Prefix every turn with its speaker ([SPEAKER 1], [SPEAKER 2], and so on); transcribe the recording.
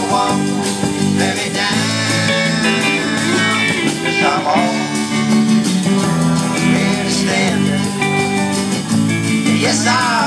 [SPEAKER 1] won't let me down. 'Cause I'm already standing. Yes, I